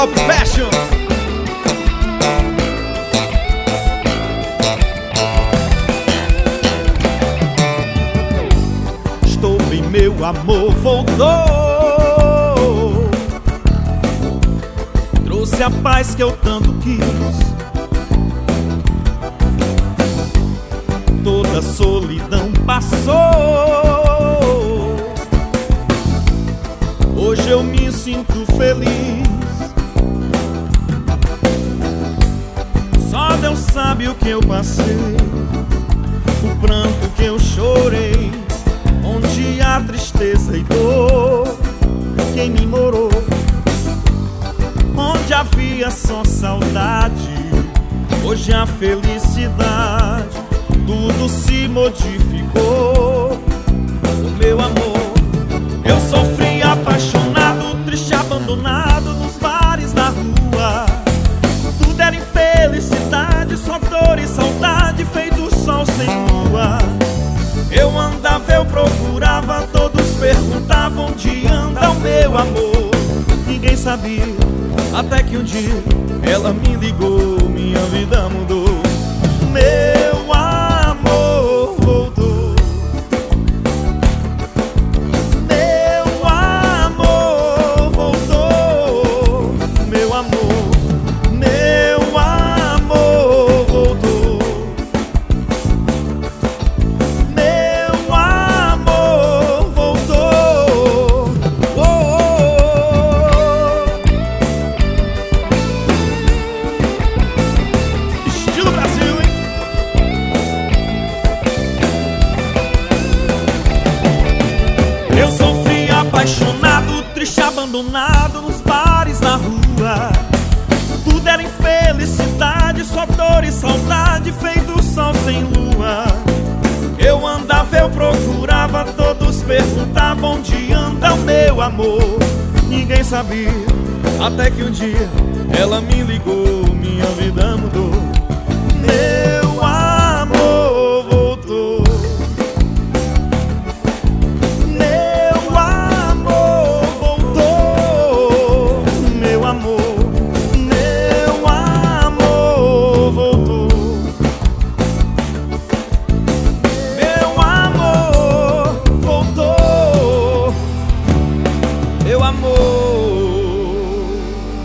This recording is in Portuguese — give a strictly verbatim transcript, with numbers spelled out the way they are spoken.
Top Fashion. Estou bem, meu amor voltou, trouxe a paz que eu tanto quis, toda a solidão passou. Hoje eu me sinto feliz. Só Deus sabe o que eu passei, o pranto que eu chorei, onde há tristeza e dor, quem me morou, onde havia só saudade, hoje a felicidade, tudo se modificou. O meu amor, eu sofri apaixonado, triste, abandonado nos bares da rua. Tudo era infelicidade, só dor e saudade, feito sol sem lua. Eu andava, eu procurava, todos perguntavam onde anda o meu amor. Ninguém sabia, até que um dia ela me ligou, minha vida mudou. Meu amor voltou, meu amor voltou, meu amor, meu amor voltou, meu amor voltou. Oh, oh, oh. Estilo Brasil, hein? Eu sofri apaixonado, triste, abandonado nos bares da rua. Tudo era infelicidade, só dor e saudade, feito sol sem lua. Eu andava, eu procurava, todos perguntavam onde anda o meu amor. Ninguém sabia, até que um dia ela me ligou, minha vida mudou. Meu amor voltou, meu amor voltou, meu amor, meu amor voltou, meu amor voltou, meu amor.